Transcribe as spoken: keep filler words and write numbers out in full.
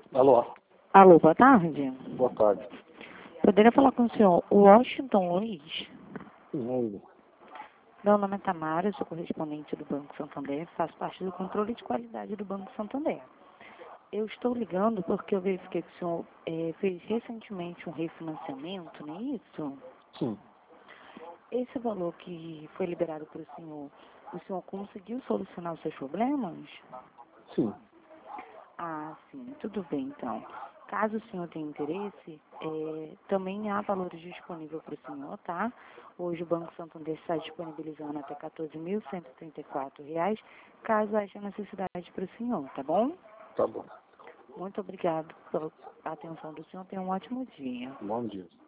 Alô? Alô, boa tarde. Boa tarde. Poderia falar com o senhor Washington Luiz? Sim, é ele. Meu nome é Tamara, sou correspondente do Banco Santander, faço parte do controle de qualidade do Banco Santander. Eu estou ligando porque eu verifiquei que o senhor eh, fez recentemente um refinanciamento, não é isso? Sim. Esse valor que foi liberado para o senhor, o senhor conseguiu solucionar os seus problemas? Sim. Ah, sim, tudo bem então. Caso o senhor tenha interesse, é, também há valores disponíveis para o senhor, tá? Hoje o Banco Santander está disponibilizando até quatorze mil cento e trinta e quatro reais, caso haja necessidade para o senhor, tá bom? Tá bom. Muito obrigado pela atenção do senhor, tenha um ótimo dia. Bom dia.